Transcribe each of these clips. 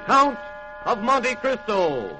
Count of Monte Cristo.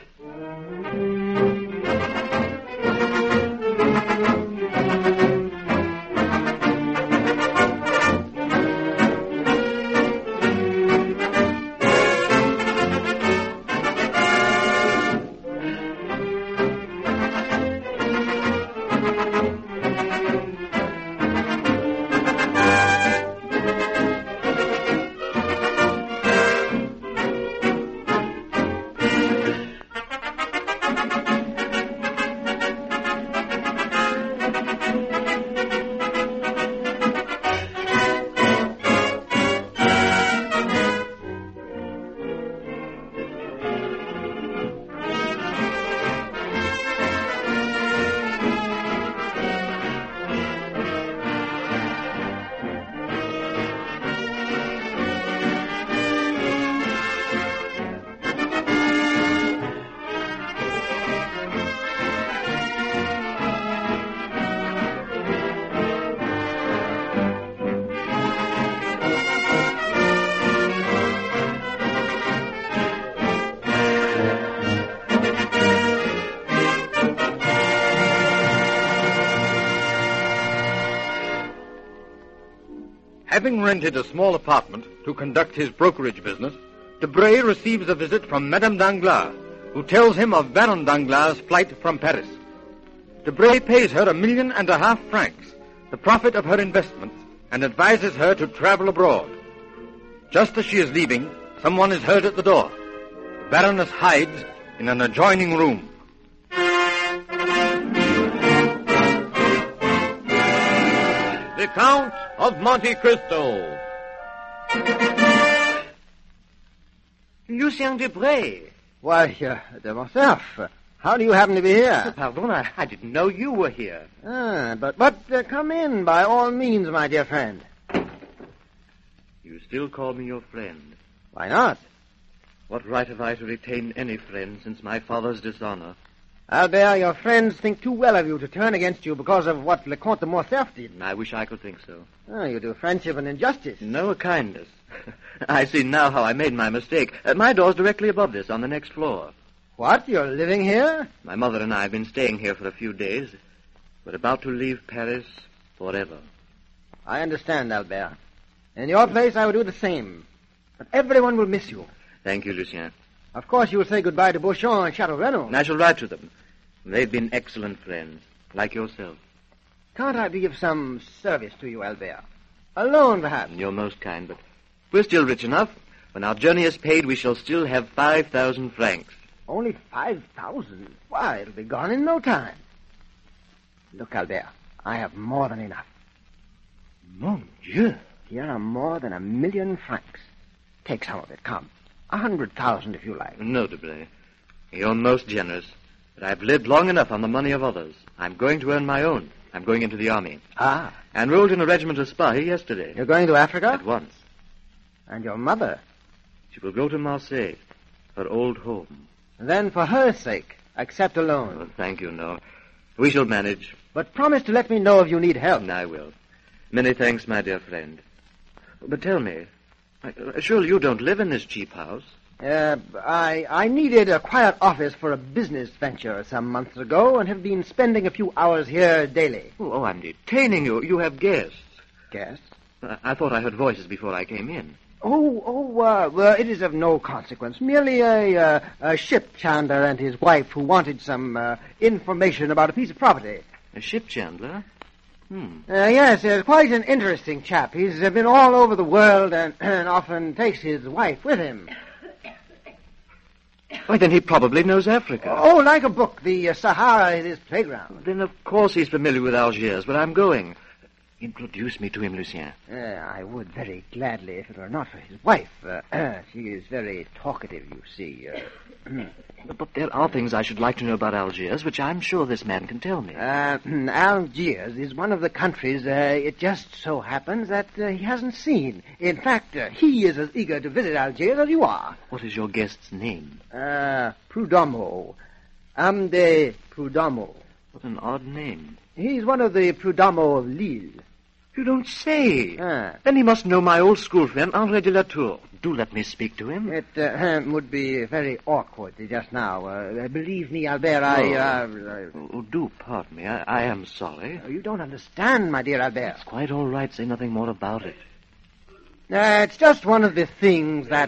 Having rented a small apartment to conduct his brokerage business, Debray receives a visit from Madame Danglars, who tells him of Baron Danglars' flight from Paris. Debray pays her £1.5 million francs, the profit of her investments, and advises her to travel abroad. Just as she is leaving, someone is heard at the door. The Baroness hides in an adjoining room. The Count of Monte Cristo. Lucien Debray. Why, de Morcerf, how do you happen to be here? Pardon, I didn't know you were here. But come in by all means, my dear friend. You still call me your friend. Why not? What right have I to retain any friend since my father's dishonor? Albert, your friends think too well of you to turn against you because of what Le Comte de Morcerf did. I wish I could think so. Oh, you do friendship an injustice. No, a kindness. I see now how I made my mistake. My door's directly above this, on the next floor. What? You're living here? My mother and I have been staying here for a few days. We're about to leave Paris forever. I understand, Albert. In your place, I would do the same. But everyone will miss you. Thank you, Lucien. Of course, you will say goodbye to Beauchamp and Chateau Renaud. I shall write to them. They've been excellent friends, like yourself. Can't I be of some service to you, Albert? A loan, perhaps? You're most kind, but we're still rich enough. When our journey is paid, we shall still have 5,000 francs. Only 5,000? Why, it'll be gone in no time. Look, Albert, I have more than enough. Mon Dieu. Here are more than 1 million francs. Take some of it, come. 100,000 if you like. No, Debray. You're most generous. But I've lived long enough on the money of others. I'm going to earn my own. I'm going into the army. Ah. Enrolled in a regiment of spy yesterday. You're going to Africa? At once. And your mother? She will go to Marseille, her old home. Then, for her sake, accept a loan. Oh, thank you, no. We shall manage. But promise to let me know if you need help. I will. Many thanks, my dear friend. But tell me, surely you don't live in this cheap house? I needed a quiet office for a business venture some months ago and have been spending a few hours here daily. Oh, I'm detaining you. You have guests. Guests? I thought I heard voices before I came in. Well, it is of no consequence. Merely a ship chandler and his wife who wanted some information about a piece of property. A ship chandler? Yes, quite an interesting chap. He's been all over the world and often takes his wife with him. Why, then he probably knows Africa. Oh, like a book. The Sahara is his playground. Then, of course, he's familiar with Algiers, but I'm going. Introduce me to him, Lucien. I would very gladly if it were not for his wife. She is very talkative, you see. But there are things I should like to know about Algiers, which I'm sure this man can tell me. Algiers is one of the countries, it just so happens that he hasn't seen. In fact, he is as eager to visit Algiers as you are. What is your guest's name? Prudomo. Amde Prudomo. What an odd name. He's one of the Prudomo of Lille. You don't say. Then he must know my old school friend, Henri de la Tour. do let me speak to him. It would be very awkward just now. Believe me, Albert, Do pardon me. I am sorry. You don't understand, my dear Albert. It's quite all right. Say nothing more about it. It's just one of the things that,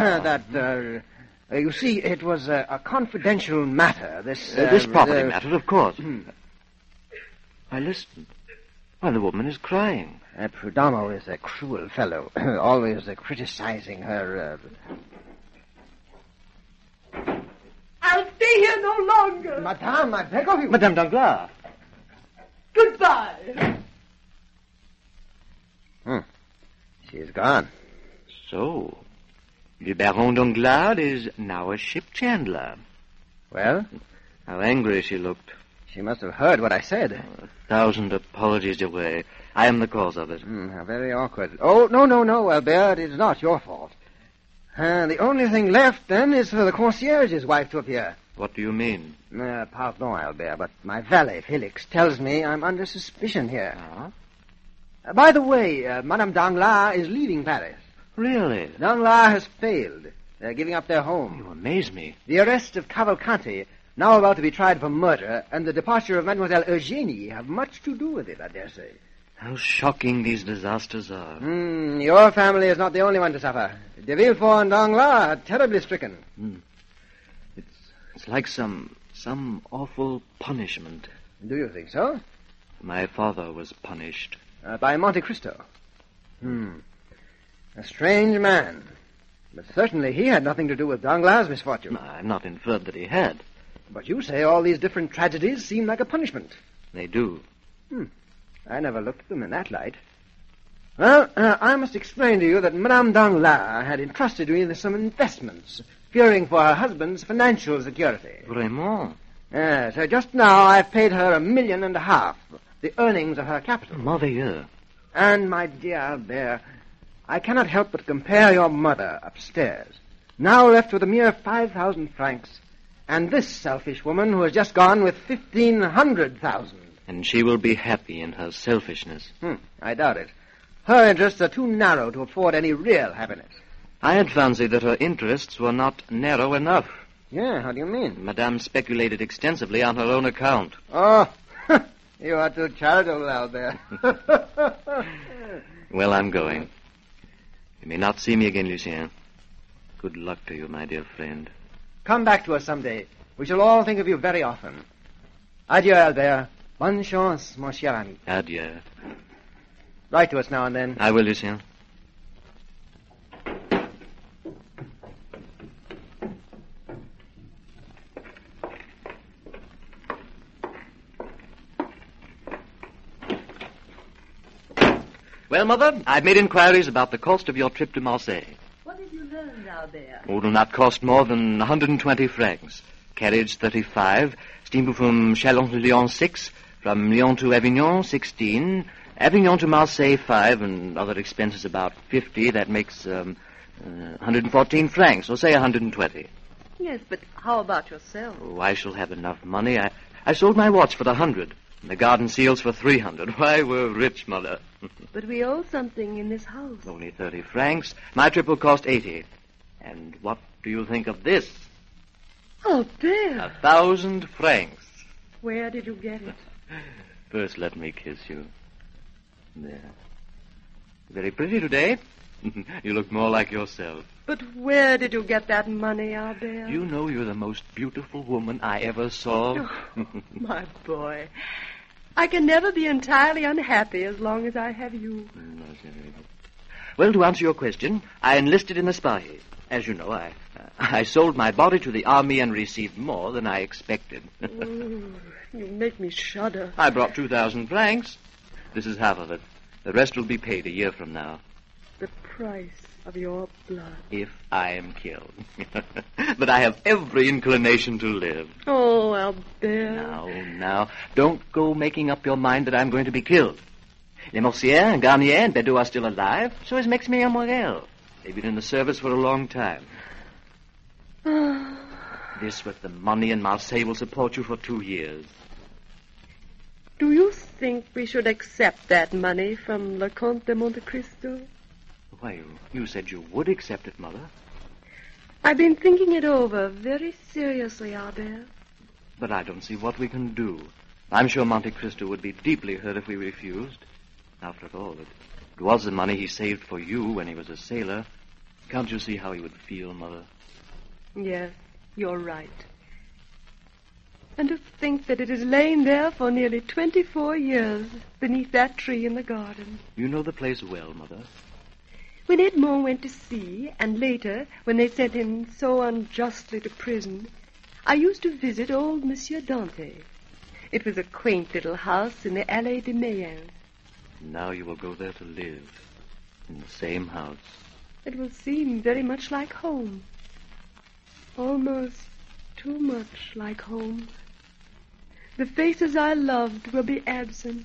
you see, it was a confidential matter. This property matter, of course. I listened. Why, the woman is crying. Prudhomme is a cruel fellow, always criticizing her. I'll stay here no longer. Madame, I beg of you. Madame Danglars. Goodbye. She's gone. So, the Baron Danglars is now a ship chandler. Well? How angry she looked. She must have heard what I said. 1,000 apologies away. I am the cause of it. How very awkward. Oh, no, Albert. It is not your fault. The only thing left, then, is for the concierge's wife to appear. What do you mean? Pardon, Albert, but my valet, Felix, tells me I'm under suspicion here. By the way, Madame Danglars is leaving Paris. Really? Danglars has failed. They're giving up their home. You amaze me. The arrest of Cavalcanti, now about to be tried for murder, and the departure of Mademoiselle Eugénie have much to do with it, I dare say. How shocking these disasters are. Your family is not the only one to suffer. De Villefort and Danglars are terribly stricken. It's like some awful punishment. Do you think so? My father was punished. By Monte Cristo. A strange man. But certainly he had nothing to do with Danglars' misfortune. I've not inferred that he had. But you say all these different tragedies seem like a punishment. They do. I never looked at them in that light. Well, I must explain to you that Madame Danglars had entrusted me with some investments, fearing for her husband's financial security. Vraiment? So just now I've paid her $1.5 million, the earnings of her capital. Merveilleux. And, my dear Albert, I cannot help but compare your mother upstairs, now left with a mere 5,000 francs, and this selfish woman who has just gone with 1,500,000. And she will be happy in her selfishness. I doubt it. Her interests are too narrow to afford any real happiness. I had fancied that her interests were not narrow enough. Yeah, how do you mean? Madame speculated extensively on her own account. Oh, you are too charitable, Albert. Well, I'm going. You may not see me again, Lucien. Good luck to you, my dear friend. Come back to us someday. We shall all think of you very often. Adieu, Albert. Bonne chance, mon cher ami. Adieu. Write to us now and then. I will, Lucien. Well, Mother, I've made inquiries about the cost of your trip to Marseille. What have you learned, Albert? It will not cost more than 120 francs. Carriage 35, steamboat from Chalon-Lyon 6, from Lyon to Avignon 16, Avignon to Marseille 5, and other expenses about 50. That makes 114 francs, or say 120. Yes, but how about yourself? Oh, I shall have enough money. I sold my watch for 100, and the garden seals for 300. Why, we're rich, Mother. But we owe something in this house. Only 30 francs. My trip will cost 80. And what do you think of this? Albert! 1,000 francs. Where did you get it? First, let me kiss you. There. Very pretty today. You look more like yourself. But where did you get that money, Albert? You know you're the most beautiful woman I ever saw. Oh, my boy. I can never be entirely unhappy as long as I have you. Well, to answer your question, I enlisted in the Spahis. As you know, I sold my body to the army and received more than I expected. You make me shudder. I brought 2,000 francs. This is half of it. The rest will be paid a year from now. The price of your blood. If I am killed. But I have every inclination to live. Oh, Albert. Now, don't go making up your mind that I'm going to be killed. Les Morsier and Garnier and Bedeau are still alive, so is Maximilien Morel. They've been in the service for a long time. This with the money in Marseille will support you for 2 years. Do you think we should accept that money from Le Comte de Monte Cristo? Why, you said you would accept it, Mother. I've been thinking it over very seriously, Albert. But I don't see what we can do. I'm sure Monte Cristo would be deeply hurt if we refused. After all, it was the money he saved for you when he was a sailor. Can't you see how he would feel, Mother? Yes, you're right. And to think that it has lain there for nearly 24 years beneath that tree in the garden. You know the place well, Mother. When Edmond went to sea, and later, when they sent him so unjustly to prison, I used to visit old Monsieur Dante. It was a quaint little house in the Allée des Mayens. Now you will go there to live, in the same house. It will seem very much like home. Almost too much like home. The faces I loved will be absent.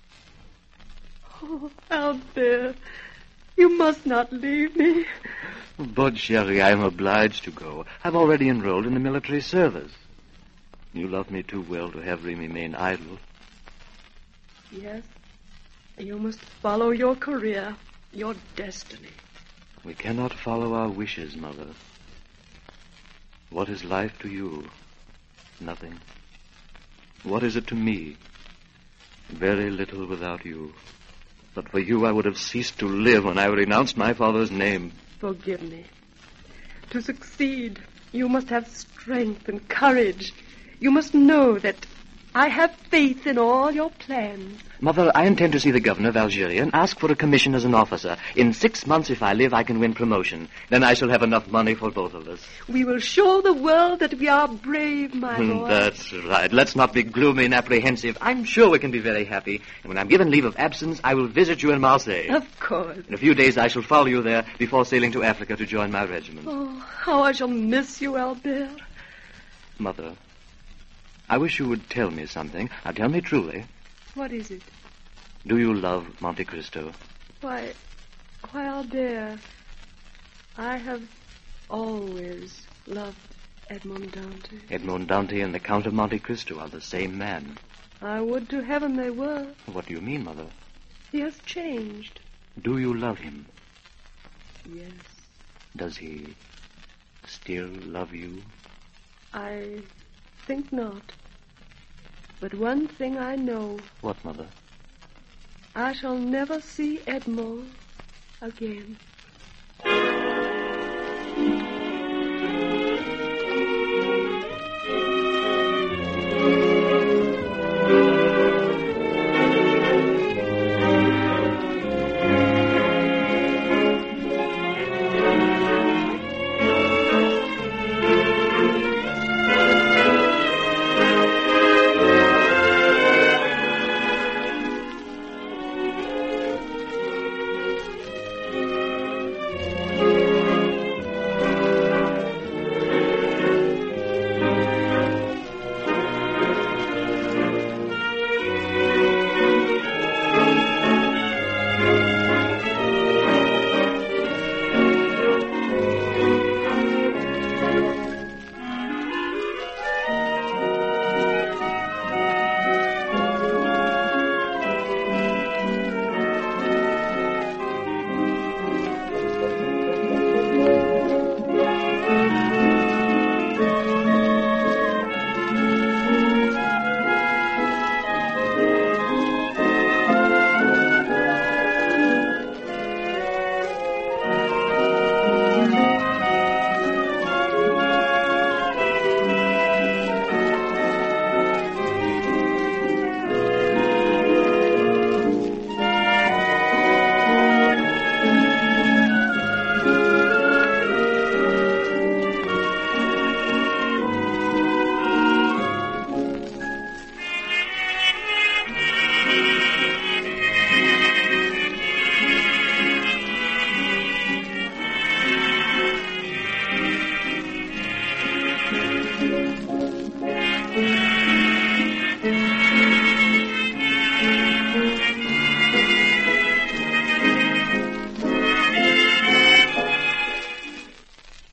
Oh, Albert, you must not leave me. But, chérie, I am obliged to go. I've already enrolled in the military service. You love me too well to have me remain idle. Yes, you must follow your career, your destiny. We cannot follow our wishes, Mother. What is life to you? Nothing. What is it to me? Very little without you. But for you, I would have ceased to live when I renounced my father's name. Forgive me. To succeed, you must have strength and courage. You must know that I have faith in all your plans. Mother, I intend to see the governor of Algeria and ask for a commission as an officer. In 6 months, if I live, I can win promotion. Then I shall have enough money for both of us. We will show the world that we are brave, my boy. That's right. Let's not be gloomy and apprehensive. I'm sure we can be very happy. And when I'm given leave of absence, I will visit you in Marseille. Of course. In a few days, I shall follow you there before sailing to Africa to join my regiment. Oh, how I shall miss you, Albert. Mother, I wish you would tell me something. Now, tell me truly. What is it? Do you love Monte Cristo? Why, Albert, I have always loved Edmond Dante. Edmond Dante and the Count of Monte Cristo are the same man. I would to heaven they were. What do you mean, Mother? He has changed. Do you love him? Yes. Does he still love you? I think not. But one thing I know. What, Mother? I shall never see Edmond again.